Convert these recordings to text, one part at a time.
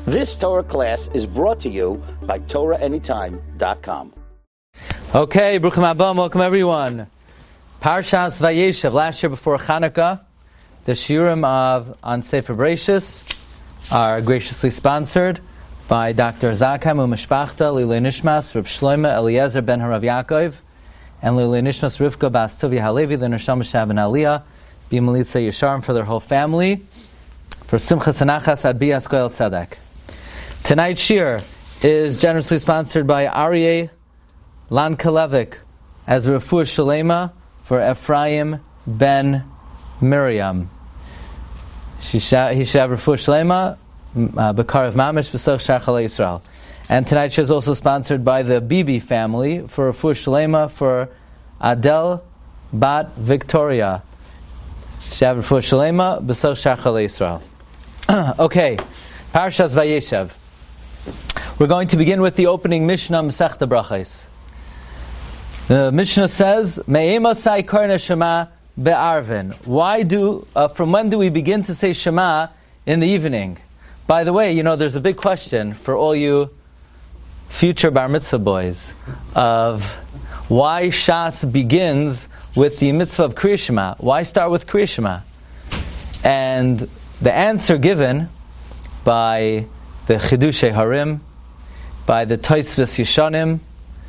This Torah class is brought to you by TorahAnytime.com. Okay, Bruchim Abba, welcome everyone. Parshas Vayeshev, last year before Chanukah, the Shiurim on Sefer Bereishis are graciously sponsored by Dr. Zakheim Umeshpachta, Lilei Nishmas, Reb Shlomo Eliezer ben Harav Yaakov, and Lilei Nishmas Rivka Bas Tuvia Halevi, the Neshama Shab and Aliyah, B'Malitza Yesharim for their whole family, for Simchas Anachas Ad Bias Koel Tzedek. Tonight's Shir is generously sponsored by Aryeh Lankalevik as Refuah Shalema for Ephraim ben Miriam. He should have Refuah Shalema, Bekar of Mamish, B'Soch Shachal Yisrael. And tonight's Shir is also sponsored by the Bibi family for Refuah Shalema for Adel Bat Victoria. Shav Refuah Shalema, B'Soch Shachal Yisrael. Okay, Parshas Vayeshev. We're going to begin with the opening Mishnah, Masechta Brachos. The Mishnah says, Me'emasai karna Shema be'arvin. From when do we begin to say Shema in the evening? By the way, there's a big question for all you future bar mitzvah boys of why Shas begins with the mitzvah of Kriya Shema. Why start with Kriya Shema? And the answer given by the Chidushei Harim, by the Tosfos Yeshanim,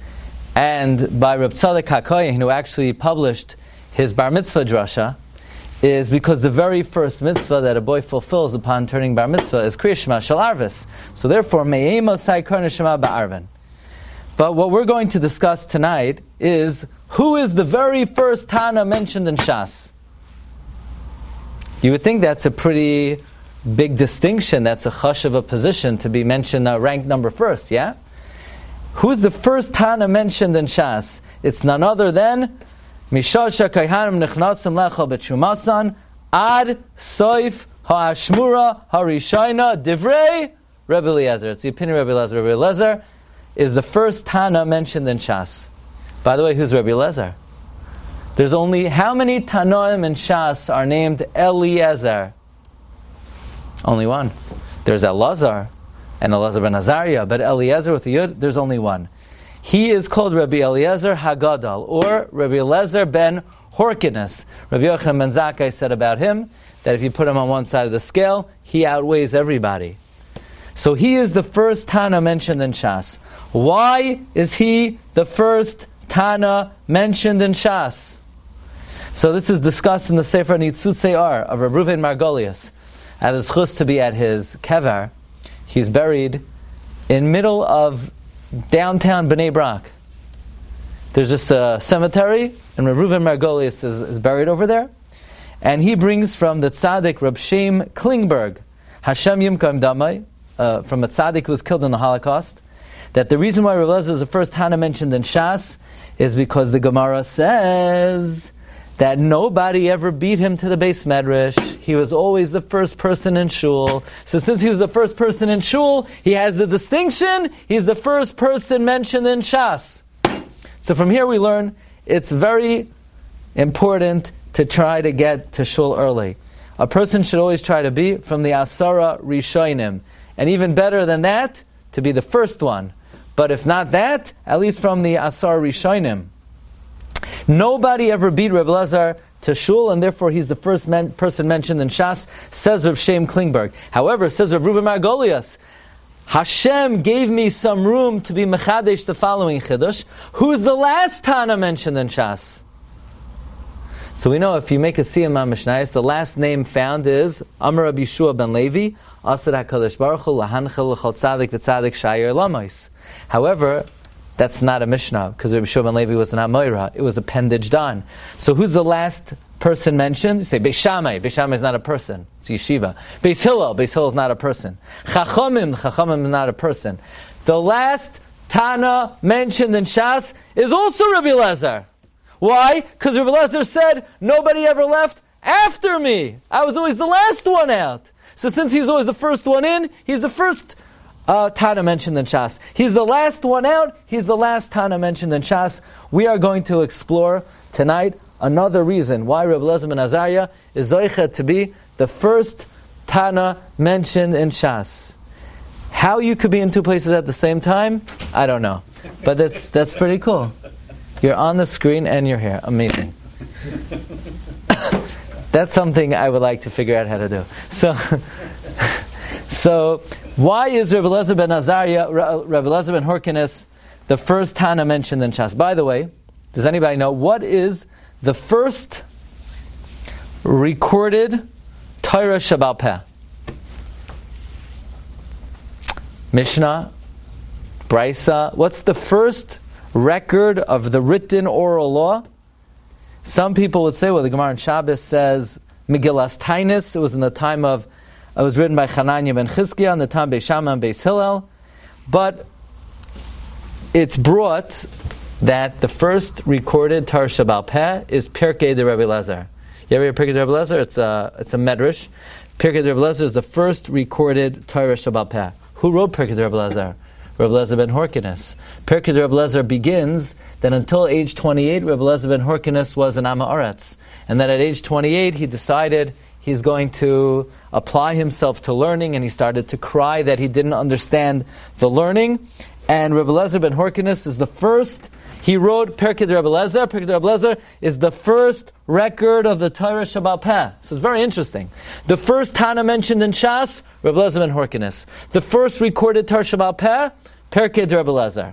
and by Reb Tzadok HaKohen, who actually published his bar mitzvah drasha, is because the very first mitzvah that a boy fulfills upon turning bar mitzvah is Kriya Shema Shel Arvis. So therefore, Me'emosai karna Shema ba'arvin. But what we're going to discuss tonight is who is the very first Tana mentioned in Shas. You would think that's a pretty big distinction. That's a chush of a position to be mentioned ranked number first, yeah? Who's the first Tana mentioned in Shas? It's none other than Mishasha Kayhanim Nechnasim Lecha B'Trumasan Ad Soif Ha'ashmura Harishayna Divrei Rebbe Eliezer. It's the opinion of Rebbe Eliezer. Rebbe Eliezer is the first Tana mentioned in Shas. By the way, who's Rebbe Eliezer? There's only how many Tanoim in Shas are named Eliezer? Only one. There's Elazar and Elazar ben Azariah, but Eliezer with a Yud, there's only one. He is called Rabbi Eliezer Hagadol, or Rabbi Eliezer ben Horkinus. Rabbi Yochanan ben Zakkai said about him that if you put him on one side of the scale, he outweighs everybody. So he is the first Tana mentioned in Shas. Why is he the first Tana mentioned in Shas? So this is discussed in the Sefer Nitzutzei Ar of Rav Ruven Margolius. At his chus to be at his kever, he's buried in middle of downtown Bnei Brak. There's just a cemetery, and Rav Ruven Margolius is buried over there. And he brings from the tzaddik Reb Shem Klingberg, Hashem Yimkam Damai, from a tzaddik who was killed in the Holocaust, that the reason why Rebbe Eliezer is the first Tana mentioned in Shas is because the Gemara says that nobody ever beat him to the Beis Medrash. He was always the first person in shul. So since he was the first person in shul, he has the distinction, he's the first person mentioned in Shas. So from here we learn it's very important to try to get to shul early. A person should always try to be from the Asara Rishonim. And even better than that, to be the first one. But if not that, at least from the Asara Rishonim. Nobody ever beat Rebbe Eliezer to shul, and therefore he's the first person mentioned in Shas, says Rav Shem Klingberg. However, says Rav Ruven Margolius, Hashem gave me some room to be mechadesh the following chiddush. Who's the last Tana mentioned in Shas? So we know if you make a siyum on Mishnayos, the last name found is Amar Rabbi Yeshua ben Levi, Asad HaKadosh Baruch Hu, Lahanchel L'chol Tzadik V'Tzadik Shayir Lamais. However, that's not a Mishnah, because Rabbi Yeshua ben Levi was an Amoira. It was appendaged on. So who's the last person mentioned? You say Beis Shammai. Beis Shammai is not a person. It's yeshiva. Beis Hillel. Beis Hillel is not a person. Chachamim. Chachamim is not a person. The last Tana mentioned in Shas is also Rabbi Eliezer. Why? Because Rabbi Eliezer said, nobody ever left after me. I was always the last one out. So since he was always the first one in, he's the first Tana mentioned in Shas. He's the last one out. He's the last Tana mentioned in Shas. We are going to explore tonight another reason why Rabbi Eliezer ben Azariah is zoicha to be the first Tana mentioned in Shas. How you could be in two places at the same time, I don't know. But that's pretty cool. You're on the screen and you're here. Amazing. That's something I would like to figure out how to do. So why is Rabbi Eliezer ben Azariah, Rabbi Eliezer ben Horkinus, the first Tana mentioned in Shas? By the way, does anybody know what is the first recorded Torah Sheba'al Peh? Mishnah, Brisa. What's the first record of the written oral law? Some people would say, well, the Gemara in Shabbos says Megillas Tainis. It was in the time of, it was written by Hananiah ben Chizkiah in the time of Beis Shammai and Beis Hillel. But it's brought that the first recorded Torah Sheba'al Peh is Pirkei de Rabbi Eliezer. You ever hear Pirkei de Rabbi Eliezer? It's a medrash. Pirkei de Rabbi Eliezer is the first recorded Torah Sheba'al Peh. Who wrote Pirkei de Rabbi Eliezer? Rabbi Eliezer ben Horkinus. Pirkei de Rabbi Eliezer begins that until age 28, Rabbi Eliezer ben Horkinus was an Am Haaretz, and that at age 28 he decided he's going to apply himself to learning, and he started to cry that he didn't understand the learning. And Rabbi Eliezer ben Horkinus is the first. He wrote Pirkei de Rabbi Eliezer. Pirkei de Rabbi Eliezer is the first record of the Torah Sheba'al Peh. So it's very interesting. The first Tana mentioned in Shas, Rabbi Eliezer ben Horkinus. The first recorded Torah Sheba'al Peh, Pirkei de Rabbi Eliezer.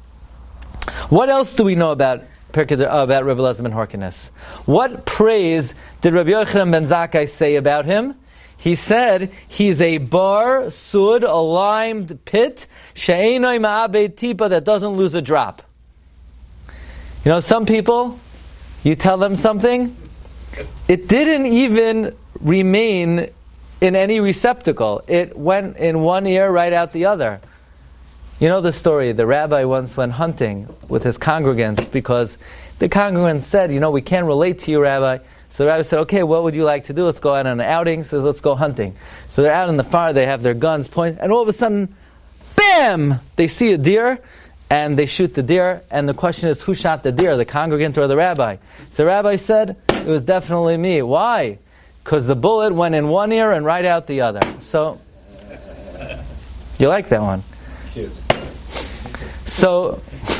What else do we know about Rabbi Eliezer ben Horkinus? What praise did Rabbi Yochanan ben Zakkai say about him? He said he's a bar sud, a limed pit, she'enoi ma'abed tipa, that doesn't lose a drop. You know, some people, you tell them something, it didn't even remain in any receptacle. It went in one ear, right out the other. You know the story, the rabbi once went hunting with his congregants because the congregants said, you know, we can't relate to you, Rabbi. So the rabbi said, okay, what would you like to do? Let's go out on an outing. So let's go hunting. So they're out in the fire, they have their guns pointed, and all of a sudden, bam! They see a deer, and they shoot the deer, and the question is, who shot the deer, the congregant or the rabbi? So the rabbi said, it was definitely me. Why? Because the bullet went in one ear and right out the other. So, you like that one? Cute. So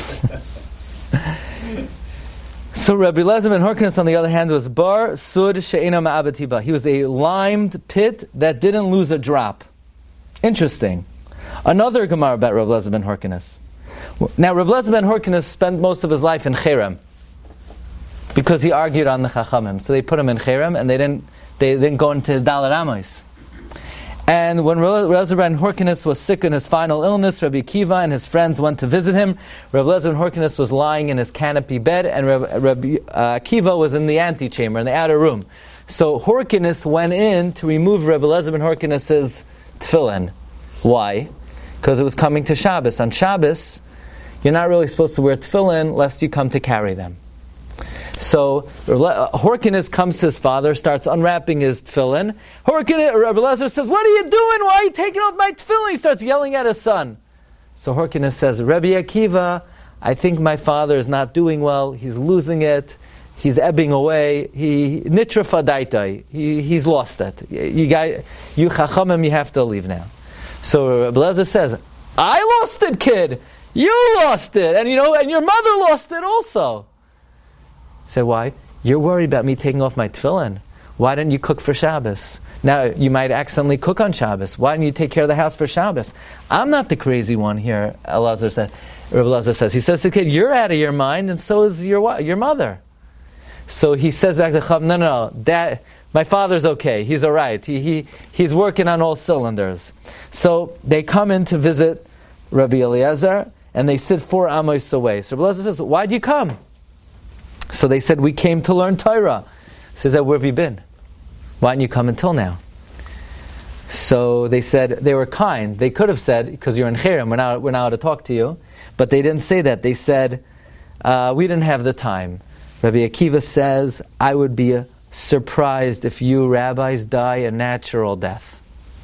Rabbi Eliezer ben Horkinus, on the other hand, was bar sud she'ena ma'abed tiba. He was a limed pit that didn't lose a drop. Interesting. Another Gemara about Rabbi Eliezer ben Horkinus. Now, Rabbi Eliezer ben Horkinus spent most of his life in Cherem because he argued on the Chachamim. So they put him in Cherem, and they didn't go into his Dalet Amos. And when Rabbi Eliezer ben Horkinus was sick in his final illness, Rabbi Akiva and his friends went to visit him. Rabbi Eliezer ben Horkinus was lying in his canopy bed, and Rabbi Akiva was in the antechamber, in the outer room. So Horkinus went in to remove Rabbi Eliezer ben Horkinus's tefillin. Why? Because it was coming to Shabbos. On Shabbos, you're not really supposed to wear tefillin lest you come to carry them. So Horkinus comes to his father, starts unwrapping his tefillin. Rabbi Eliezer says, what are you doing? Why are you taking off my tefillin? He starts yelling at his son. So Horkinus says, Rabbi Akiva, I think my father is not doing well. He's losing it. He's ebbing away. Nitra fadaitai. He's lost it. You chachamim, you have to leave now. So Rabbi Eliezer says, I lost it, kid. You lost it. And and your mother lost it also. Say, why? You're worried about me taking off my tefillin. Why didn't you cook for Shabbos? Now, you might accidentally cook on Shabbos. Why didn't you take care of the house for Shabbos? I'm not the crazy one here, Rabbi Eliezer says. He says to the kid, you're out of your mind, and so is your mother. So he says back to Chav, no, Dad, my father's okay. He's all right. He's working on all cylinders. So they come in to visit Rabbi Eliezer, and they sit 4 amos away. So Rabbi Eliezer says, why'd you come? So they said, we came to learn Torah. He says, where have you been? Why didn't you come until now? So they said, they were kind. They could have said, because you're in Cherem, we're not allowed to talk to you. But they didn't say that. They said, we didn't have the time. Rabbi Akiva says, I would be surprised if you rabbis die a natural death.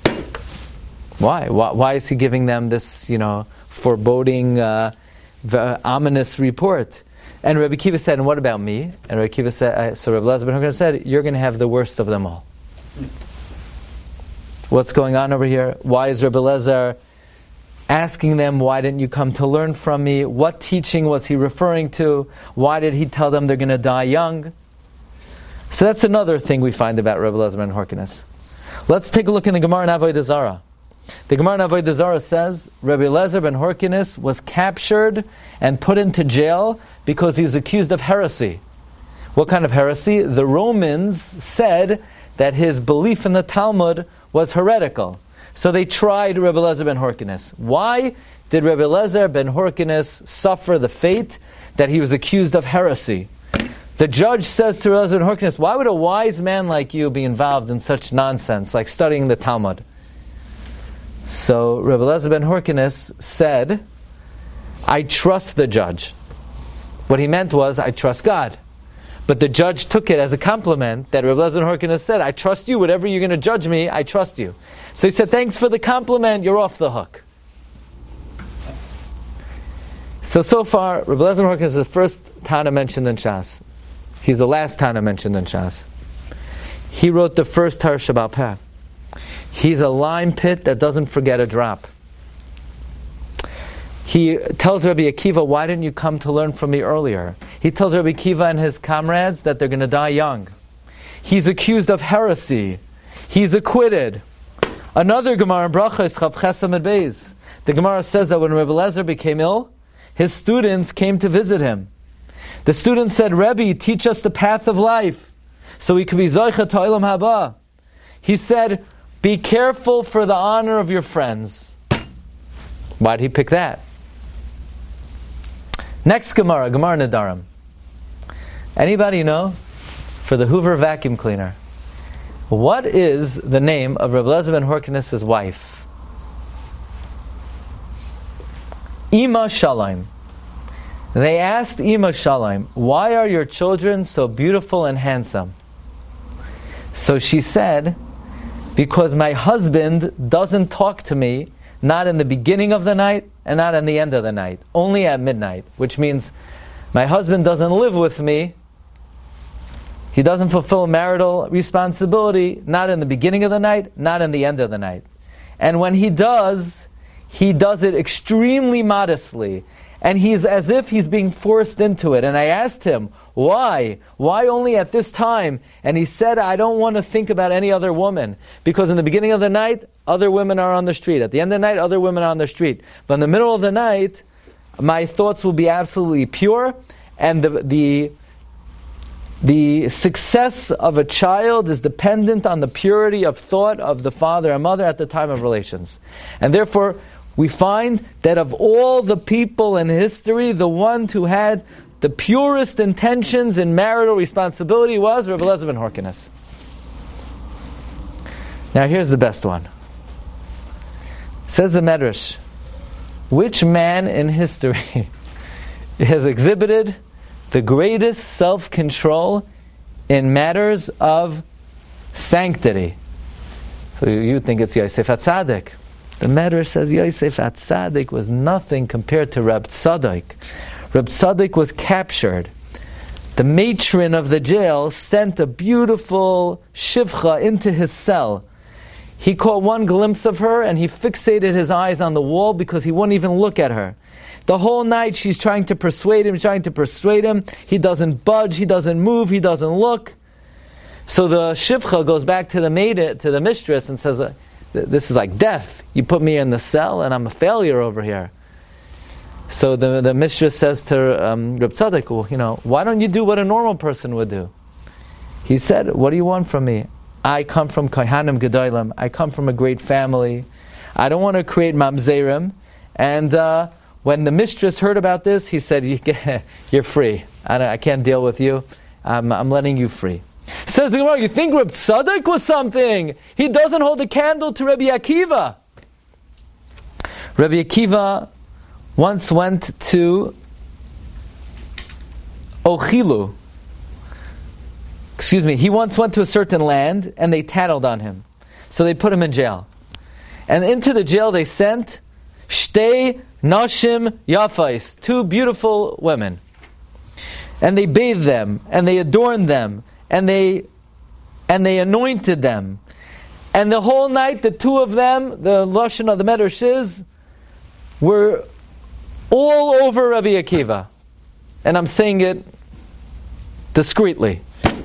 Why? Why is he giving them this, foreboding, ominous report? And Rabbi Akiva said, and what about me? And Rabbi Akiva said, so Rabbi Eliezer ben Horkinus said, you're going to have the worst of them all. What's going on over here? Why is Rabbi Eliezer asking them, why didn't you come to learn from me? What teaching was he referring to? Why did he tell them they're going to die young? So that's another thing we find about Rebbe Eliezer ben Horkinus. Let's take a look in the Gemara in Avodah Zarah. The Gemara in Avodah Zarah says, Rebbe Eliezer ben Horkinus was captured and put into jail because he was accused of heresy. What kind of heresy? The Romans said that his belief in the Talmud was heretical. So they tried Rebbe Eliezer ben Horkinus. Why did Rebbe Eliezer ben Horkinus suffer the fate that he was accused of heresy? The judge says to Rebbe Eliezer ben Horkinus, why would a wise man like you be involved in such nonsense, like studying the Talmud? So Rebbe Eliezer ben Horkinus said, I trust the judge. What he meant was, I trust God. But the judge took it as a compliment that Rebbe Eliezer ben Horkinus said, I trust you, whatever you're going to judge me, I trust you. So he said, thanks for the compliment, you're off the hook. So far, Rebbe Eliezer ben Horkinus is the first Tana mentioned in Shas. He's the last Tana mentioned in Shas. He wrote the first Torah Sheba'al Peh. He's a lime pit that doesn't forget a drop. He tells Rabbi Akiva, why didn't you come to learn from me earlier? He tells Rabbi Akiva and his comrades that they're going to die young. He's accused of heresy. He's acquitted. Another Gemara in Bracha is Chav Ches Amud Beis. The Gemara says that when Rebbe Eliezer became ill, his students came to visit him. The students said, Rebbe, teach us the path of life so we could be Zoicha to Olam Haba. He said, be careful for the honor of your friends. Why did he pick that? Next Gemara, Gemara Nedarim. Anybody know? For the Hoover vacuum cleaner. What is the name of Rebbe Eliezer ben Horkinus' wife? Ima Shalom. They asked Ima Shalom, why are your children so beautiful and handsome? So she said, because my husband doesn't talk to me, not in the beginning of the night and not in the end of the night, only at midnight, which means my husband doesn't live with me. He doesn't fulfill marital responsibility, not in the beginning of the night, not in the end of the night. And when he does it extremely modestly. And he's as if he's being forced into it. And I asked him, why? Why only at this time? And he said, I don't want to think about any other woman. Because in the beginning of the night, other women are on the street. At the end of the night, other women are on the street. But in the middle of the night, my thoughts will be absolutely pure. And the success of a child is dependent on the purity of thought of the father and mother at the time of relations. And therefore, we find that of all the people in history, the one who had the purest intentions in marital responsibility was Rebbe Eliezer ben Horkinus. Now here's the best one. Says the Medrash, which man in history has exhibited the greatest self-control in matters of sanctity? So you think it's Yosef HaTzadik. The Medrash says Yosef HaTzadik was nothing compared to Reb Tzadok. Reb Tzadok was captured. The matron of the jail sent a beautiful shivcha into his cell. He caught one glimpse of her and he fixated his eyes on the wall because he wouldn't even look at her. The whole night she's trying to persuade him. He doesn't budge, he doesn't move, he doesn't look. So the shivcha goes back to the maid, to the mistress, and says, this is like death. You put me in the cell and I'm a failure over here. So the mistress says to Reb Tzadok, well, why don't you do what a normal person would do? He said, what do you want from me? I come from Kohanim Gedolim. I come from a great family. I don't want to create mamzerim. And when the mistress heard about this, he said, you're free. I can't deal with you. I'm letting you free. Says the Gemara, you think Reb Tzadok was something? He doesn't hold a candle to Rabbi Akiva. Rabbi Akiva once went to Ochilu. He once went to a certain land and they tattled on him. So they put him in jail. And into the jail they sent Shtei Nashim Yafais, 2 beautiful women. And they bathed them, and they adorned them, and they anointed them. And the whole night, the 2 of them, the Lashon of the Medrash is, were all over Rabbi Akiva. And I'm saying it discreetly.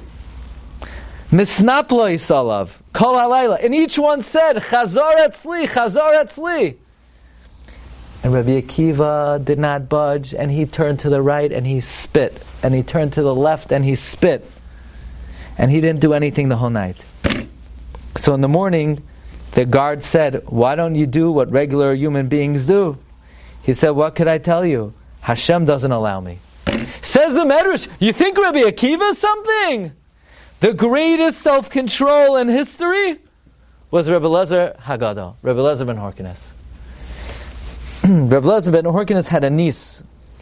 Misnaplo Yisalav, Kol Halayla. And each one said, Chazar Etzli, Chazar Etzli. And Rabbi Akiva did not budge, and he turned to the right and he spit. And he turned to the left and he spit. And he didn't do anything the whole night. So in the morning, the guard said, why don't you do what regular human beings do? He said, what could I tell you? Hashem doesn't allow me. Says the Medrash, you think Rabbi Akiva is something? The greatest self-control in history was Rebbe Lezer Haggadah, Rebbe Lezer ben Horkenes. Rebbe Lezer ben Horkenes had a niece.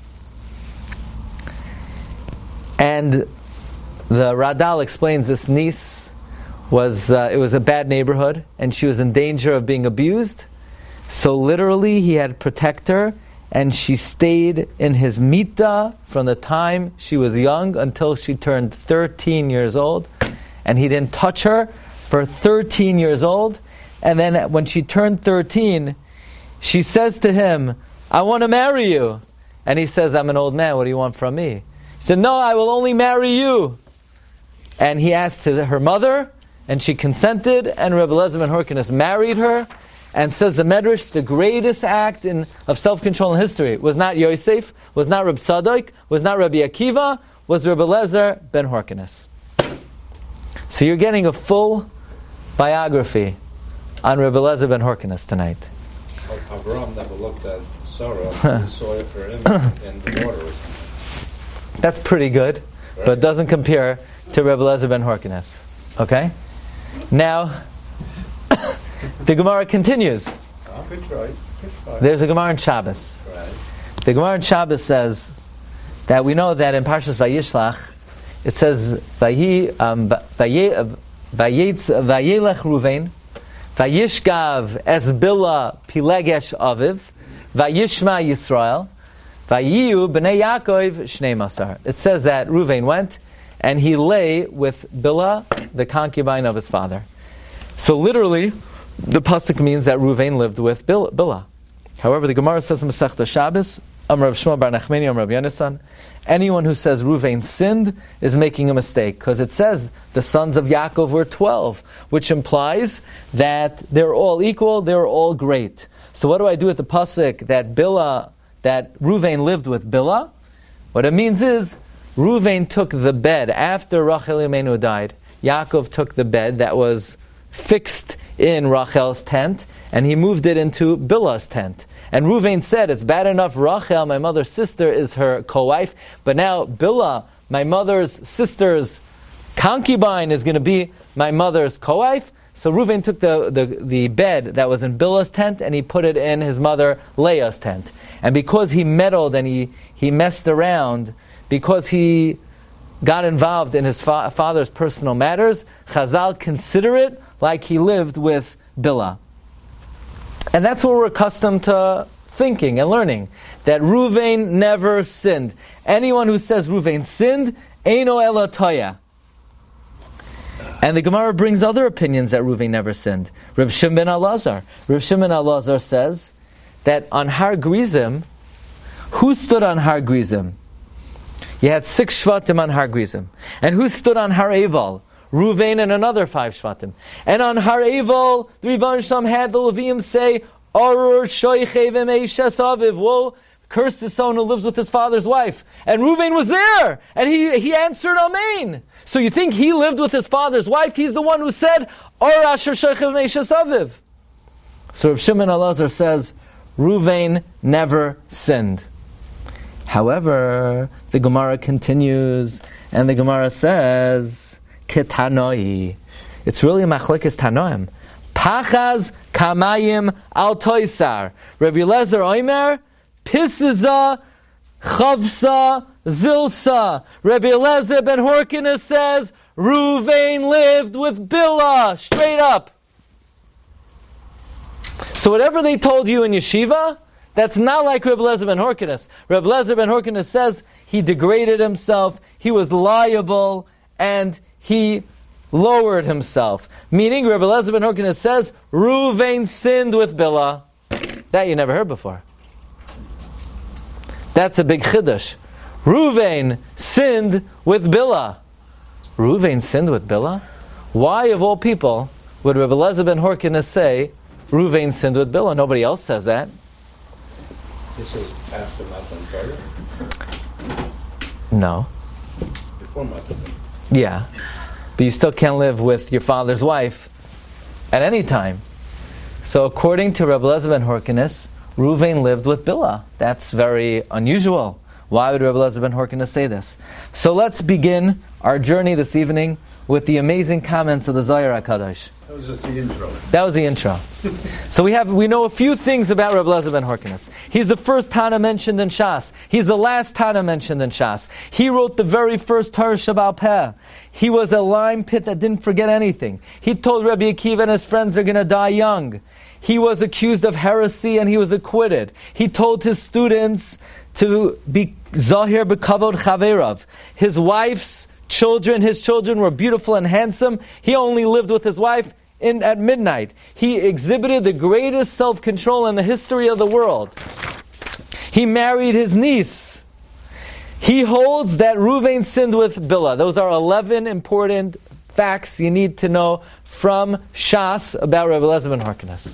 And the Radal explains this niece was a bad neighborhood, and she was in danger of being abused. So literally, he had to protect her, and she stayed in his mita from the time she was young until she turned 13 years old, and he didn't touch her for 13 years old. And then when she turned 13, she says to him, I want to marry you. And he says, I'm an old man, what do you want from me? She said, no, I will only marry you. And he asked her mother, and she consented, and Rebbe Lezer ben Horkenes married her. And says the Medrash, the greatest act of self-control in history was not Yosef, was not Reb Tzadok, was not Rabbi Akiva, was Rebbe Lezer ben Horkenes. So you're getting a full biography on Rebbe Lezer ben Horkenes tonight. Avram never looked at Sarah, he saw it for him in the water. That's pretty good, right? But it doesn't compare to Rebbe Lezer ben Horkenes. Okay? Now, the Gemara continues. Good try. There's a Gemara in Shabbos. Right. The Gemara in Shabbos says that we know that in Parshas Vayishlach it says Vayelech Ruvain, Vayishgav es Bila Pilegesh Aviv, Vayishma Yisrael, Vayiyu Bnei Yaakov Shnei Masar. It says that Ruvain went and he lay with Bila, the concubine of his father. So literally, the pasuk means that Ruvain lived with Bila. However, the Gemara says in Masechta Shabbos, Amar Rav Shmuel bar Nachmani, Amar Rav Yonasan, anyone who says Ruvain sinned is making a mistake, because it says the sons of Yaakov were 12, which implies that they're all equal, they're all great. So what do I do with the pasuk that Ruvain lived with Bila? What it means is Ruvain took the bed after Rachel Imenu died. Yaakov took the bed that was fixed in Rachel's tent, and he moved it into Bilhah's tent. And Ruvain said, it's bad enough Rachel, my mother's sister, is her co-wife, but now Bilhah, my mother's sister's concubine, is going to be my mother's co-wife. So Ruvain took the bed that was in Bilhah's tent, and he put it in his mother Leah's tent. And because he meddled and he messed around, because he got involved in his father's personal matters, Chazal consider it like he lived with Bila. And that's what we're accustomed to thinking and learning, that Ruvain never sinned. Anyone who says Ruvain sinned, Eino ela toya. And the Gemara brings other opinions that Ruvain never sinned. Reb Shimon ben Elazar. Reb Shimon ben Elazar says that on Har Grizim, who stood on Har Grizim? You had 6 Shvatim on Har Grizim. And who stood on Har Eval? Ruvain and another 5 Shvatim. And on Har Eval, the Rebbeinu Shalom had the Levium say, Arur shoichev emeishes aviv. Woe, cursed is someone who lives with his father's wife. And Ruvain was there, and he answered Amen. So you think he lived with his father's wife? He's the one who said, Arur asher shoichev emeishes aviv. So Rav Shimon Elazar says, Ruvain never sinned. However, the Gemara continues, and the Gemara says, Ketanoi. It's really a machlekes tanoim. Pachaz kamayim al toisar. Rabbi Eliezer Oimer, Pisiza, Chavsa, Zilsa. Rabbi Eliezer ben Horkenes says, Ruvain lived with Bila. Straight up. So whatever they told you in yeshiva, that's not like Reb Eliezer ben Horkenes. Reb Eliezer ben Horkenes says he degraded himself, he was liable, and he lowered himself. Meaning, Reb Eliezer ben Horkenes says, Ruvain sinned with Bila. That you never heard before. That's a big chiddush. Ruvain sinned with Bilah. Ruvain sinned with Bilah? Why, of all people, would Rebbe Eliezer ben Horkinus say Ruvain sinned with Bilah? Nobody else says that. This is after Matan Torah? No. Before Matan Torah? Yeah. But you still can't live with your father's wife at any time. So according to Rebbe Eliezer ben Horkinus, Ruvain lived with Bilah. That's very unusual. Why would Rebbe Eliezer ben Horkinus say this? So let's begin our journey this evening with the amazing comments of the Zohar HaKadosh. That was just the intro. That was the intro. So we know a few things about Rebbe Eliezer ben Horkinus. He's the first Tana mentioned in Shas. He's the last Tana mentioned in Shas. He wrote the very first Torah Shabbal Peh. He was a lime pit that didn't forget anything. He told Rabbi Akiva and his friends they're going to die young. He was accused of heresy and he was acquitted. He told his students to be Zahir b'kavod chaverav. His wife's children, his children were beautiful and handsome. He only lived with his wife at midnight. He exhibited the greatest self-control in the history of the world. He married his niece. He holds that Ruvain sinned with Bilah. Those are 11 important facts you need to know from Shas about Rebbe Eliezer ben Horkinus.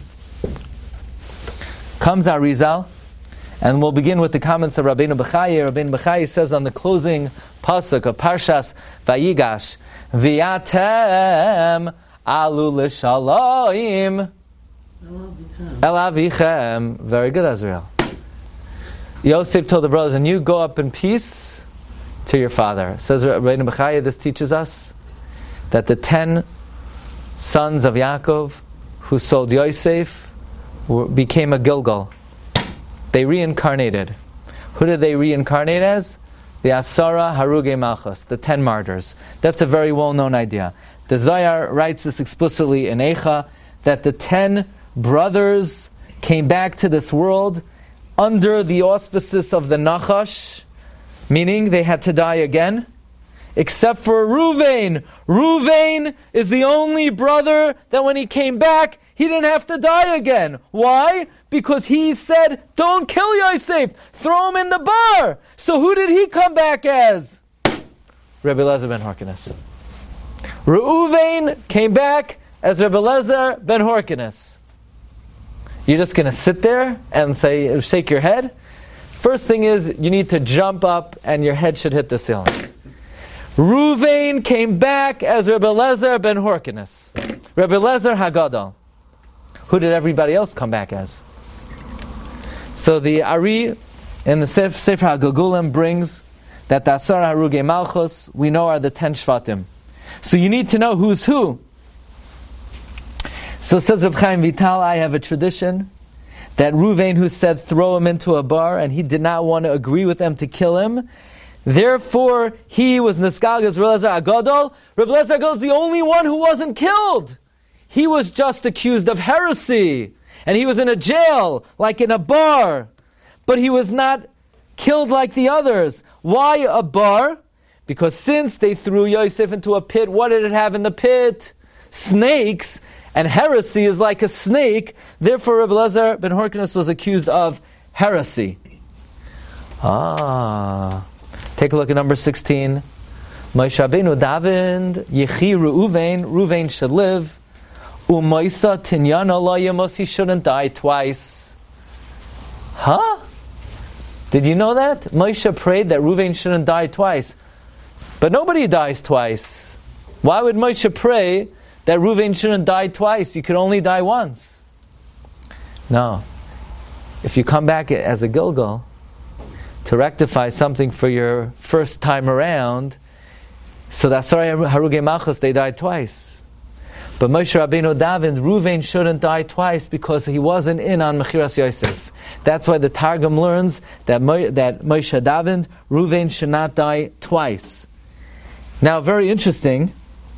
Comes Arizal, and we'll begin with the comments of Rabbeinu Bechai. Rabbeinu Bechai says on the closing pasuk of Parshas Vayigash, V'yatem alu l'shalayim el avichem. Very good, Azrael. Yosef told the brothers, and you go up in peace to your father. Says Rabbeinu Bechai, this teaches us that the 10 sons of Yaakov who sold Yosef became a Gilgal. They reincarnated. Who did they reincarnate as? The Asara Harugei Malchus, the 10 martyrs. That's a very well-known idea. The Zohar writes this explicitly in Eicha, that the 10 brothers came back to this world under the auspices of the Nachash, meaning they had to die again, except for Ruvain. Ruvain is the only brother that when he came back, he didn't have to die again. Why? Because he said, don't kill Yosef, throw him in the bar. So who did he come back as? Rebbe Eliezer ben Horkinus. Reuven came back as Rebbe Eliezer ben Horkinus. You're just going to sit there and say, shake your head? First thing is, you need to jump up and your head should hit the ceiling. Reuven came back as Rebbe Eliezer ben Horkinus. Rebbe Eliezer Hagadol. Who did everybody else come back as? So the Ari in the Sefer HaGilgulim brings that the Asar Harugei Malchus, we know, are the 10 Shvatim. So you need to know who's who. So says Reb Chaim Vital, I have a tradition that Ruvain, who said throw him into a bar, and he did not want to agree with them to kill him, therefore he was Neskalgas Rebbe Eliezer Agadol. Rebbe Eliezer Agadol is the only one who wasn't killed. He was just accused of heresy, and he was in a jail, like in a bar, but he was not killed like the others. Why a bar? Because since they threw Yosef into a pit, what did it have in the pit? Snakes, and heresy is like a snake. Therefore, Rebbe Eliezer ben Horkinus was accused of heresy. Take a look at number 16. Moshe Rabbeinu davened, Yechi Reuven, Reuven should live. Umaisa Tinyana La Yamos, he shouldn't die twice. Huh? Did you know that? Moshe prayed that Reuven shouldn't die twice. But nobody dies twice. Why would Moshe pray that Reuven shouldn't die twice? You could only die once. No. If you come back as a Gilgal to rectify something for your first time around, so that's sorry, Harugei Malchus, they died twice. But Moshe Rabbeinu davened, Reuven shouldn't die twice because he wasn't in on Mechiras Yosef. That's why the Targum learns that Moshe davened, Reuven should not die twice. Now, very interesting.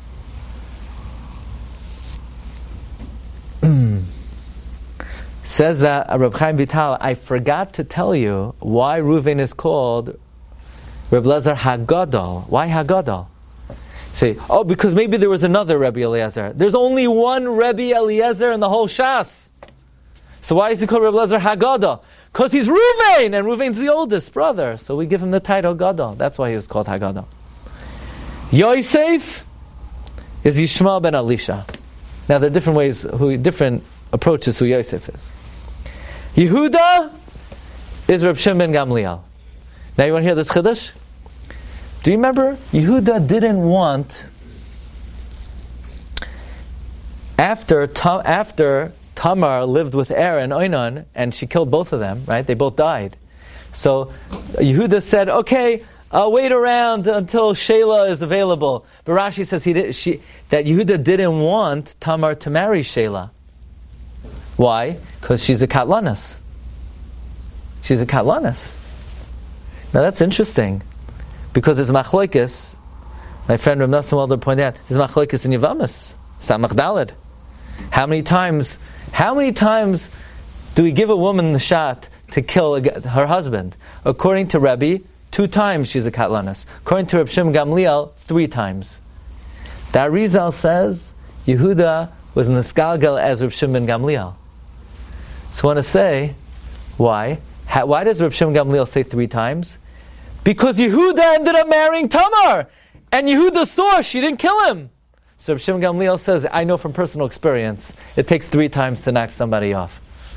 Says that Reb Chaim Vital, I forgot to tell you why Reuven is called Rebbe Eliezer Hagadol. Why Hagadol? Say, because maybe there was another Rebbe Eliezer. There's only one Rebbe Eliezer in the whole Shas. So why is he called Rebbe Eliezer Hagadol? Because he's Ruvain, and Ruvain's the oldest brother. So we give him the title Gadol. That's why he was called Hagadol. Yosef is Yishmael ben Elisha. Now there are different ways, different approaches who Yosef is. Yehuda is Reb Shimon ben Gamliel. Now you want to hear this chiddush? Do you remember Yehuda didn't want, after Tamar lived with Er and Oinon, and she killed both of them, right? They both died. So Yehuda said, okay, I'll wait around until Shelah is available. But Rashi says that Yehuda didn't want Tamar to marry Shelah. Why? Because she's a Katlanis. She's a Katlanis. Now that's interesting. Because it's Machlokes, my friend Rav Nosson Walder pointed out, it's Machlokes in Yevamos, Samach Daled. How many times do we give a woman the shot to kill her husband? According to Rebbe, 2 times she's a Katlanis. According to Reb Shimon Gamliel, 3 times. The Arizal says Yehuda was Neskalgal as Reb Shimon Gamliel. So I want to say, why? Why does Reb Shimon Gamliel say 3 times? Because Yehuda ended up marrying Tamar, and Yehuda saw she didn't kill him. So Reb Shimon Gamliel says, I know from personal experience, it takes 3 times to knock somebody off.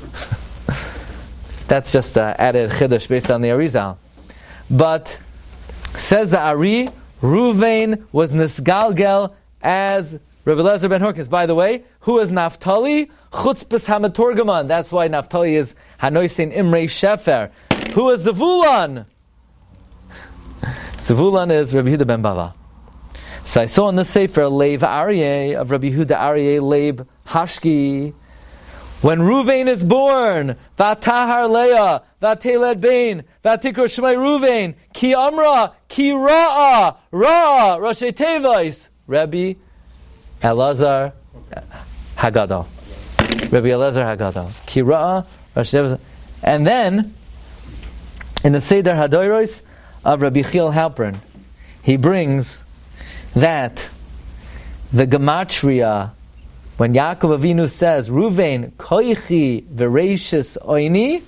That's just added chiddush based on the Arizal. But says the Ari, Ruvain was Nisgalgel as Rebbe Eliezer ben Horkins. By the way, who is Naphtali? Chutzpah HaMetorgaman. That's why Naphtali is Hanoisin Imrei Shefer. Who is Zavulon? Zavulon is Rabbi Yehuda ben Bava. So I saw in the Sefer Lev Aryeh of Rabbi Yehuda Aryeh Leib Hashki. When Ruvain is born, Vatahar Leah, Vateled Bain, Vatikro Shemai Ruvain, Ki Amra, Ki Ra'a, Roshei Tevos, Rabbi Elazar Hagadol. Rabbi Elazar Hagadol. Ki Ra'a, Roshei Tevos. And then, in the Seder Hadoros of Rabbi Chiel Halpern, he brings that the Gematria, when Yaakov Avinu says, Ruvain, koichi v'reishis oini,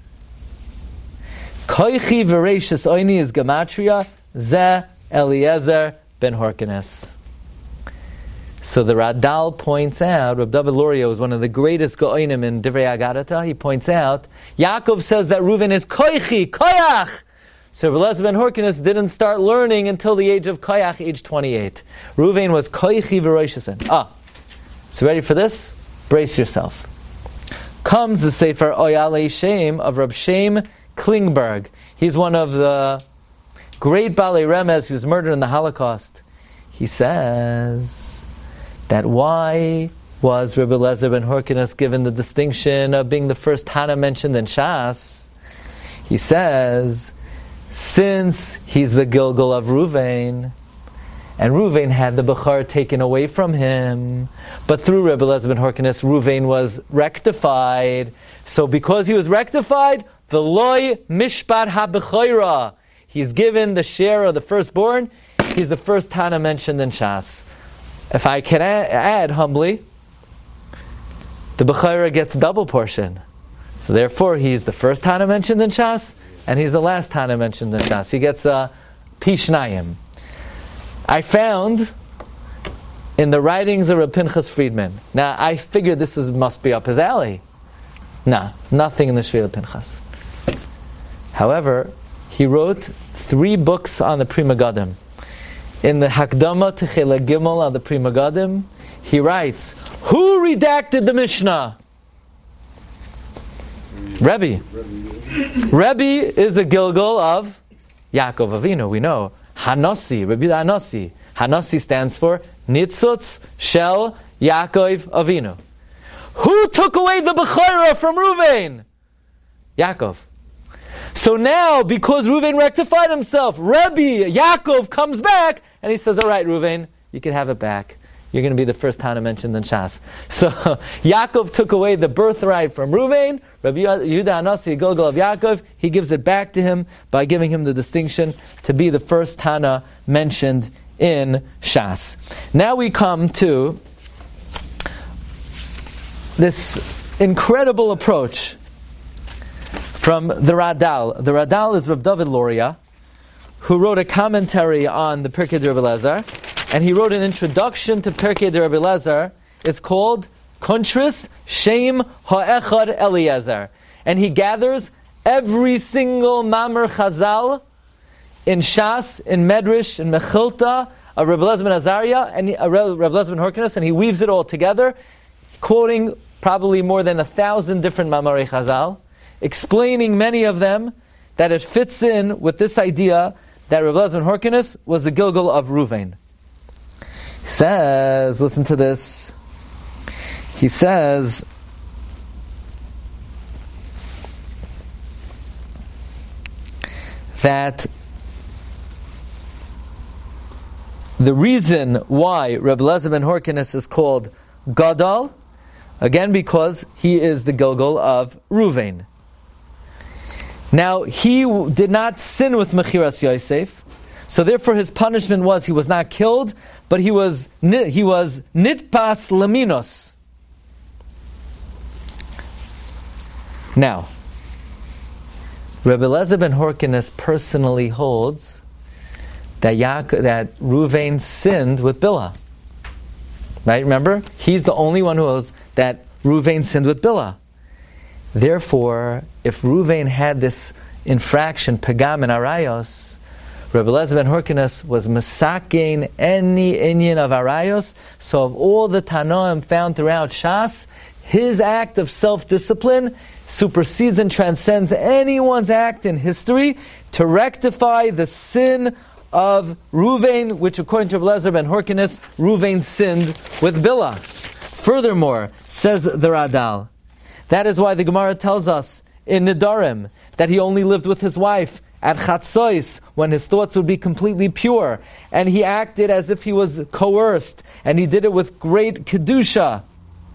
koichi v'reishis oini is Gematria, Ze Eliezer ben Horkenes. So the Radal points out, Reb David Luria was one of the greatest Go'onim in Divrei Agadata. He points out, Yaakov says that Reuven is koichi, koyach. So Reb Eliezer ben Horkenes didn't start learning until the age of koyach, age 28. Reuven was koichi v'reishis. So ready for this? Brace yourself. Comes the Sefer Oyalei Shem of Reb Shem Klingberg. He's one of the great Balei Remez who was murdered in the Holocaust. He says that why was Rebbe Eliezer ben Horkenes given the distinction of being the first Tana mentioned in Shas? He says, since he's the Gilgal of Ruvain, and Ruvain had the Bechar taken away from him, but through Rebbe Eliezer ben Horkenes, Ruvain was rectified. So because he was rectified, the Loi Mishpat HaBechoira, he's given the share of the firstborn. He's the first Tana mentioned in Shas. If I can add humbly, the Bechoira gets double portion. So therefore, he's the first Tana mentioned in Shas, and he's the last Tana mentioned in Shas. He gets Pishnayim. I found in the writings of Reb Pinchas Friedman. Now, I figured this must be up his alley. Nah, nothing in the Shvil Pinchas. However, he wrote 3 books on the Pri Megadim. In the Hakdama to Chela Gimel on the Pri Megadim, he writes, who redacted the Mishnah? Rebbe. Rebbe is a Gilgal of Yaakov Avinu, we know. Hanasi, Rebbe Hanasi. Hanasi stands for Nitzutz Shel Yaakov Avinu. Who took away the Bechorah from Ruvain? Yaakov. So now, because Ruvain rectified himself, Rebbe Yaakov comes back and he says, all right, Ruvain, you can have it back. You're going to be the first Tana mentioned in Shas. So Yaakov took away the birthright from Ruvain. Rabbi Yehuda Hanasi, Gilgal of Yaakov, he gives it back to him by giving him the distinction to be the first Tana mentioned in Shas. Now we come to this incredible approach from the Radal. The Radal is Reb David Loria, who wrote a commentary on the Pirkei de Rebbe Eliezer, and he wrote an introduction to Pirkei de Rebbe Eliezer. It's called Kontris Shem Ha'echad Eliezer. And he gathers every single Mamer Chazal in Shas, in Medrash, in Mechilta, of Rebbe Eliezer ben Azariah, and Rebbe Eliezer ben Horkinus, and he weaves it all together, quoting probably more than 1,000 different Mamarei Chazal, explaining many of them, that it fits in with this idea that Rebbe Eliezer ben Horkinus was the Gilgal of Ruvain. He says, listen to this, he says, that the reason why Rebbe Eliezer ben Horkinus is called Gadol, again because he is the Gilgal of Ruvain. Now, he did not sin with Mechiras Yosef, so therefore his punishment was he was not killed, but he was nitpas laminos. Now, Rebbe Eliezer ben Horkinus personally holds that Ruvain sinned with Bilhah. Right? Remember? He's the only one who holds that Ruvain sinned with Bilhah. Therefore, if Ruvain had this infraction, Pagam and Arayos, Rebbe Eliezer ben Horkinus was Masakein any inyan of Arayos. So of all the Tanoim found throughout Shas, his act of self-discipline supersedes and transcends anyone's act in history to rectify the sin of Ruvain, which according to Rebbe Eliezer ben Horkinus, Ruvain sinned with Bilhah. Furthermore, says the Radal, that is why the Gemara tells us in Nidarim that he only lived with his wife at Chatzois when his thoughts would be completely pure, and he acted as if he was coerced, and he did it with great kedusha.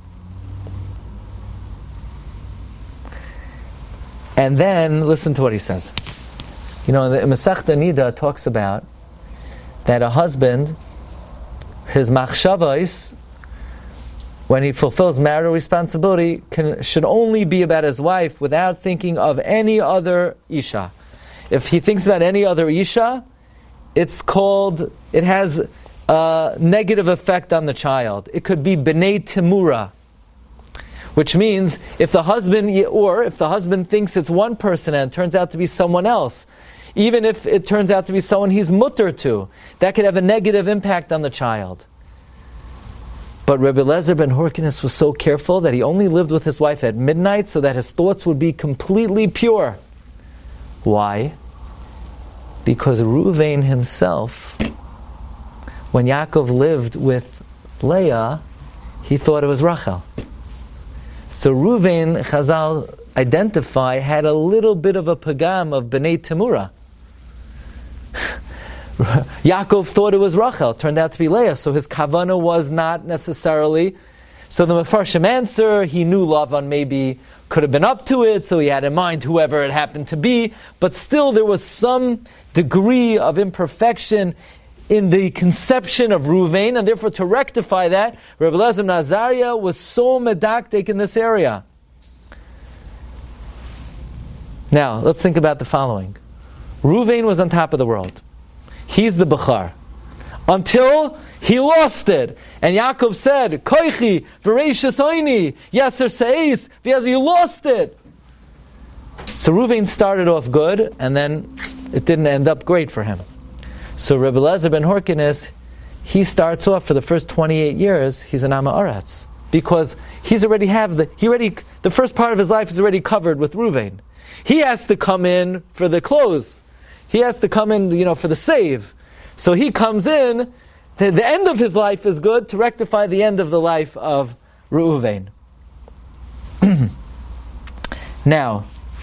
And then, listen to what he says. You know, the Masechta Nida talks about that a husband, his machshavos, when he fulfills marital responsibility, should only be about his wife without thinking of any other isha. If he thinks about any other isha, it has a negative effect on the child. It could be b'nei timura, which means if the husband thinks it's one person and it turns out to be someone else, even if it turns out to be someone he's mutter to, that could have a negative impact on the child. But Rebbe Eliezer ben Horkinus was so careful that he only lived with his wife at midnight so that his thoughts would be completely pure. Why? Because Ruvain himself, when Yaakov lived with Leah, he thought it was Rachel. So Ruvain, Chazal identify, had a little bit of a pagam of B'nai Timura. Yaakov thought it was Rachel, turned out to be Leah, so his kavana was not necessarily. So the Mefarshim answer, he knew Lavan maybe could have been up to it, so he had in mind whoever it happened to be, but still there was some degree of imperfection in the conception of Ruvain, and therefore to rectify that, Rebbe Eliezer ben Azariah was so medaktik in this area. Now, let's think about the following. Ruvain was on top of the world. He's the Bechar. Until he lost it. And Yaakov said, Koichi, V'reishis oini, Yeser Seis, V'yazu, you lost it. So Ruvain started off good, and then it didn't end up great for him. So Rebbe Eliezer ben Horkinus, he starts off for the first 28 years, he's an Amma Aretz. Because the first part of his life is already covered with Ruvain. He has to come in for the close. He has to come in, for the save. So he comes in, the end of his life is good to rectify the end of the life of Reuven. Now,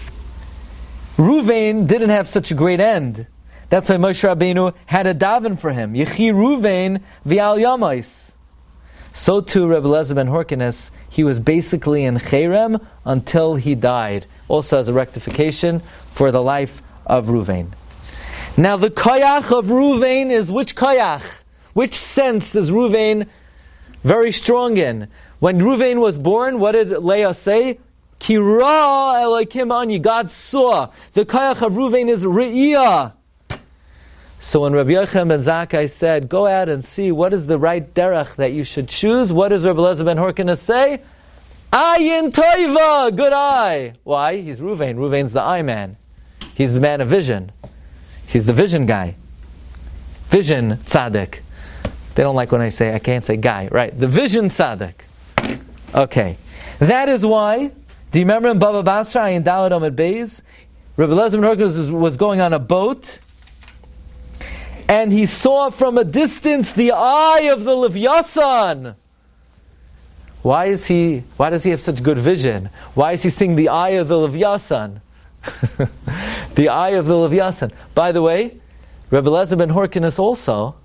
Ruvain didn't have such a great end. That's why Moshe Rabbeinu had a daven for him. Yechi Ruvain v'al yamais. So too, Rebbe Eliezer ben Horkinus, he was basically in Cherem until he died. Also as a rectification for the life of Ruvain. Now the koyach of Ruvain is which koyach? Which sense is Ruvain very strong in? When Ruvain was born, what did Leah say? Ki ra Elokim ani. God saw. The Kayach of Ruvain is Re'iyah. So when Rabbi Yochanan ben Zakkai said, go out and see what is the right derech that you should choose, what does Rabbi Elazar ben Horkinus say? Ayin toiva, good eye. Why? He's Ruvain. Ruvain's the eye man. He's the man of vision. He's the vision guy. Vision tzaddik. They don't like when I can't say guy. Right, the vision tzaddik. Okay. That is why, do you remember in Baba Basra, in Daled Amud Beis, Rabbi Elazar ben Horkinus was going on a boat, and he saw from a distance the eye of the Levyasan. Why does he have such good vision? Why is he seeing the eye of the Levyasan? The eye of the Levyasan. By the way, Rabbi Elazar ben Horkinus also,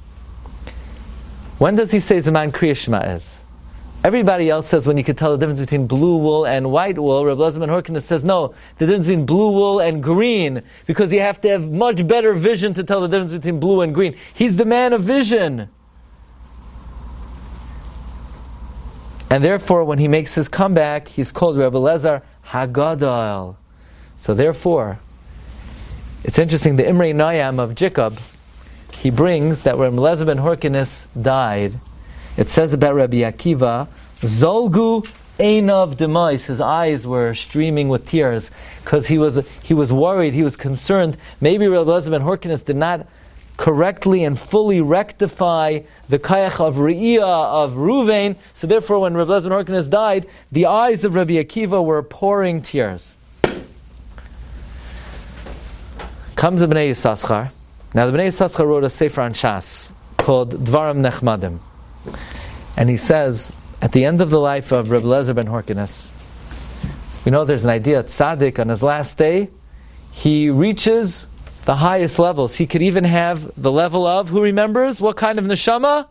when does he say Zaman Kriya Shema is? Everybody else says when you can tell the difference between blue wool and white wool. Rabbi Elazar ben Horkinus says no, the difference between blue wool and green, because you have to have much better vision to tell the difference between blue and green. He's the man of vision. And therefore, when he makes his comeback, he's called Rabbi Elazar Hagadol. So therefore, it's interesting, the Imrei Nayam of Jacob, he brings that when Elazar ben Horkinus died, it says about Rabbi Akiva, Zolgu Einav Demais, his eyes were streaming with tears, because he was worried, he was concerned, maybe Rabbi Elazar ben Horkinus did not correctly and fully rectify the Kayach of Re'iyah of Ruvain, so therefore when Rabbi Elazar ben Horkinus died, the eyes of Rabbi Akiva were pouring tears. Comes the Bnei Yissaschar. Now the Bnei Yissaschar wrote a Sefer on Shas called Dvarim Nechmadim. And he says, at the end of the life of Rabbi Elazar ben Horkinus, we know there's an idea, tzaddik, on his last day, he reaches the highest levels. He could even have the level of, who remembers? What kind of neshama?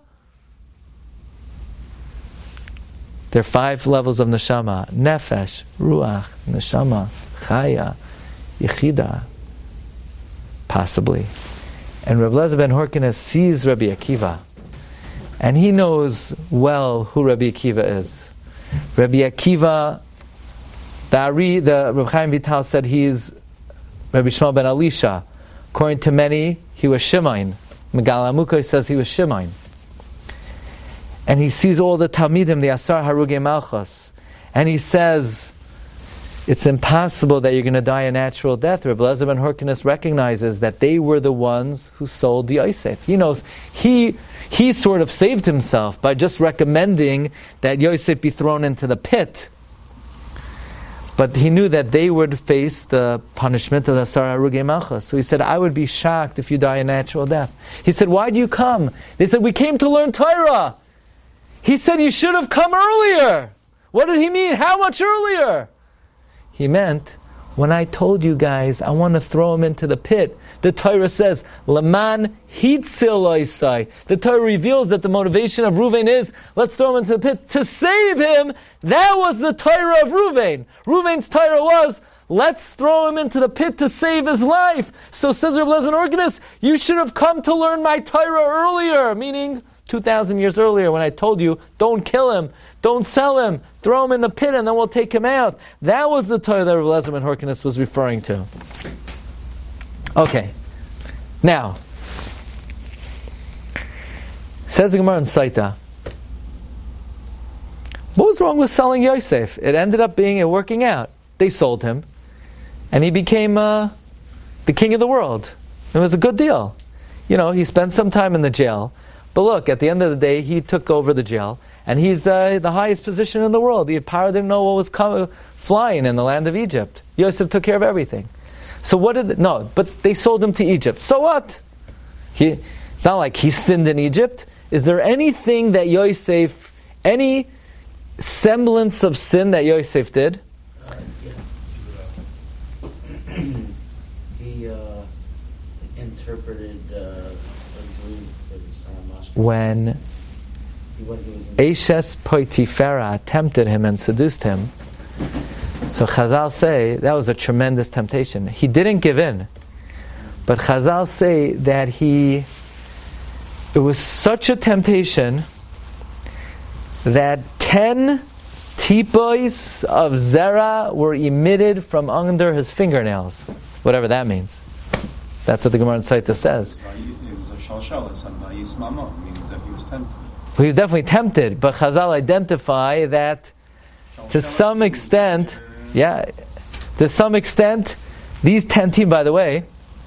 There are 5 levels of neshama. Nefesh, Ruach, Neshama, Chaya, Yechida, possibly. And Rabbi Elazar ben Horkinus sees Rabbi Akiva, and he knows well who Rabbi Akiva is. Rabbi Akiva, the Reb Chaim Vital said he's Rabbi Shmuel ben Elisha. According to many, he was Shemain. Megal HaMukos says he was Shemain. And he sees all the Talmidim, the Asar Harugei Malchus, and he says, it's impossible that you're going to die a natural death. Rabbi Elazar ben Horkinus recognizes that they were the ones who sold the Yosef. He knows, he sort of saved himself by just recommending that Yosef be thrown into the pit. But he knew that they would face the punishment of the Asar Harugei Malchus. So he said, I would be shocked if you die a natural death. He said, why do you come? They said, we came to learn Torah. He said, you should have come earlier. What did he mean? How much earlier? He meant, when I told you guys, I want to throw him into the pit, the Torah says, Laman hitzil oisai. The Torah reveals that the motivation of Ruvain is, let's throw him into the pit. To save him, that was the Torah of Ruvain. Ruvain's Torah was, let's throw him into the pit to save his life. So says Rabbi Elazar ben Horkinus, you should have come to learn my Torah earlier, meaning 2,000 years earlier when I told you, don't kill him, don't sell him, throw him in the pit and then we'll take him out. That was the Torah that Rabbi Elazar ben Horkinus was referring to. Okay. Now, says the Gemara in Saita, what was wrong with selling Yosef? It ended up working out. They sold him, and he became the king of the world. It was a good deal. You know, he spent some time in the jail, but look, at the end of the day, he took over the jail, and he's the highest position in the world. The Pharaoh didn't know what was flying in the land of Egypt. Yosef took care of everything. So but they sold him to Egypt. So what? It's not like he sinned in Egypt. Is there anything that Yosef, any semblance of sin that Yosef did? He interpreted a dream for the son of Mashka. When Eshes Potiphera tempted him and seduced him, so Chazal say that was a tremendous temptation. He didn't give in, but Chazal say that it was such a temptation that 10 tipos of zera were emitted from under his fingernails. Whatever that means. That's what the Gemara in Saita says. It was a shalshalas, and Yismama means that he was tempted. He was definitely tempted, but Chazal identify that to some extent, these 10 team, by the way,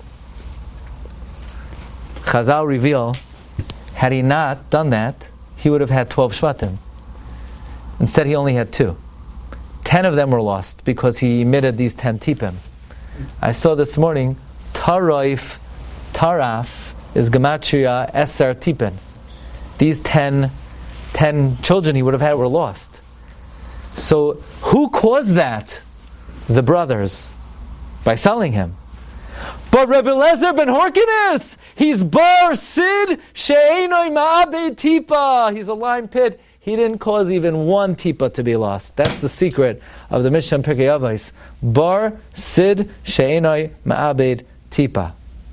Chazal reveal, had he not done that, he would have had 12 Shvatim. Instead, he only had 2. 10 of them were lost because he emitted these 10 tipim. I saw this morning, Taraf is Gematria Eser Tipin. These 10 children he would have had were lost. So, who caused that? The brothers. By selling him. But Rebbe Lezer ben Horkinus, he's Bar Sid She'enoi Ma'abed Tipa. He's a lime pit. He didn't cause even one tipa to be lost. That's the secret of the Mishnah Pirkei Avos. Bar Sid She'enoi Ma'abed Tipa.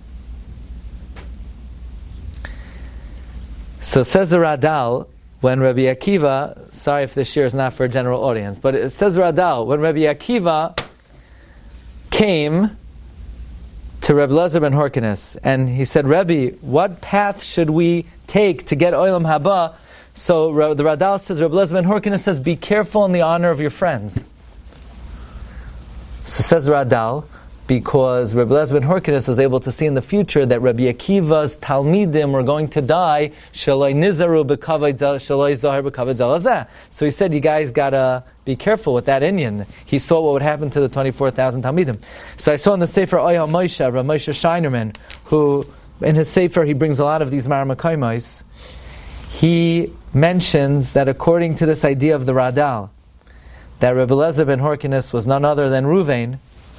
So says the Radal, when Rabbi Akiva, sorry if this year is not for a general audience, but it says Radal, when Rabbi Akiva came to Rabbi Lezer ben Horkinus, and he said, Rebbe, what path should we take to get Olam Haba? So the Radal says, Rabbi Lezer ben Horkinus says, be careful in the honor of your friends. So says Radal, because Rabbi Lezer ben Horkinus was able to see in the future that Rabbi Akiva's Talmidim were going to die, Shaloi Nizaru b'kavod Shaloi Zahar b'kavod Zalazah. So he said, you guys gotta be careful with that Inyan. He saw what would happen to the 24,000 Talmidim. So I saw in the Sefer Oyal Moshe, Rav Moshe Scheinerman, who in his Sefer he brings a lot of these Maramakoimos. He mentions that according to this idea of the Radal, that Rabbi Lezer ben Horkinus was none other than Ruvain.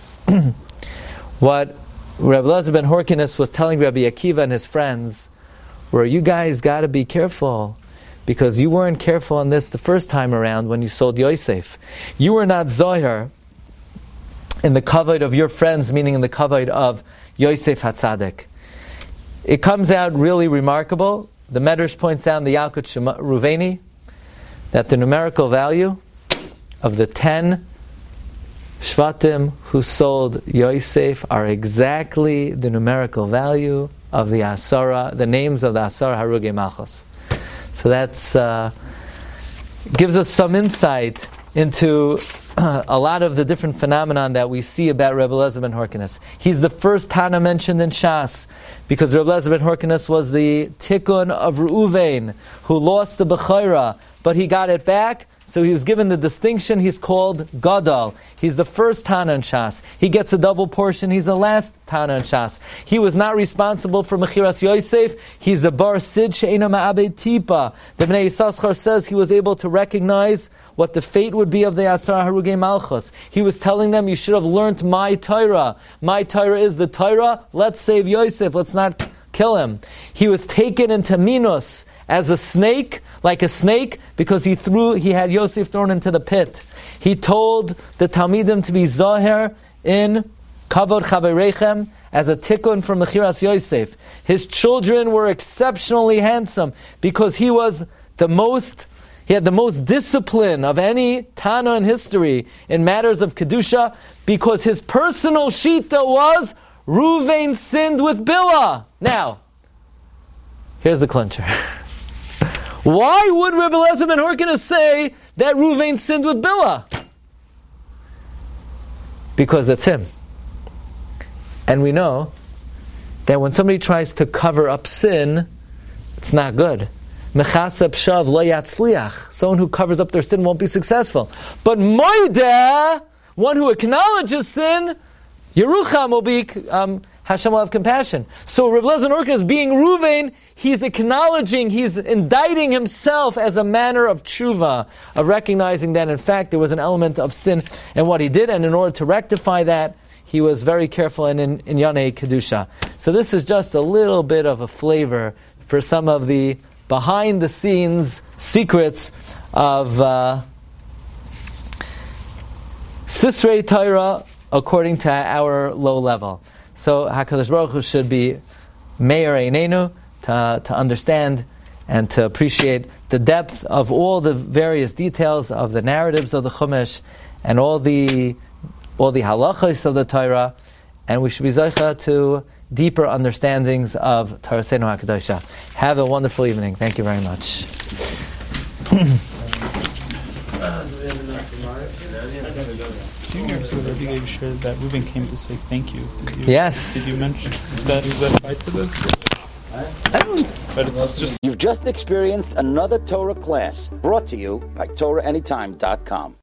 What Rabbi Lezer ben Horkinus was telling Rabbi Akiva and his friends were, you guys got to be careful, because you weren't careful on this the first time around when you sold Yosef. You were not Zohar in the kavod of your friends, meaning in the kavod of Yosef HaTzadik. It comes out really remarkable. The Medrash points out in the Yalkut Ruveni that the numerical value of the 10 Shvatim who sold Yosef are exactly the numerical value of the Asara, the names of the Asara Harugei Malchus. So that's gives us some insight into a lot of the different phenomenon that we see about Rebbe Lezer ben Horkinus. He's the first Tana mentioned in Shas, because Rebbe Lezer ben Horkinus was the Tikkun of Reuven, who lost the Bechaira, but he got it back. So he was given the distinction, he's called Gadol. He's the first Tana in Shas. He gets a double portion, he's the last Tana in Shas. He was not responsible for Mechiras Yosef, he's the Bar Sid She'ena Ma'abed Tipa. The Bnei Yissaschar says he was able to recognize what the fate would be of the Asar Harugei Malchus. He was telling them, you should have learned my Torah. My Torah is the Torah, let's save Yosef, let's not kill him. He was taken into Minos as a snake, like a snake, because he had Yosef thrown into the pit. He told the Talmidim to be Zohar in Kavod Chaverechem as a tikkun from Mechiras Yosef. His children were exceptionally handsome because he had the most discipline of any Tana in history in matters of Kedusha, because his personal shita was Ruvain sinned with Bilah. Now, here's the clincher. Why would Rebbe Lezer ben Horkinus say that Ruvain sinned with Bilah? Because it's him. And we know that when somebody tries to cover up sin, it's not good. Mechasa pshav lo yatzliach. Someone who covers up their sin won't be successful. But moideh, one who acknowledges sin, Yerucham will be, Hashem will have compassion. So Rebbe Lezer ben Horkinus, being Ruvain, he's acknowledging, he's indicting himself as a manner of tshuva, of recognizing that in fact there was an element of sin in what he did, and in order to rectify that, he was very careful in Yanei Kedusha. So this is just a little bit of a flavor for some of the behind-the-scenes secrets of Sisrei Torah according to our low level. So HaKadosh Baruch Hu should be Meir Einenu, to understand and to appreciate the depth of all the various details of the narratives of the Chumash and all the halachos of the Torah, and we should be zocheh to deeper understandings of Torah Seinu HaKadosha. Have a wonderful evening. Thank you very much. So Rabbi gave shared that Reuben came to say thank you. Yes. Did you mention? Is that tied to this? But it's just. You've just experienced another Torah class brought to you by TorahAnytime.com.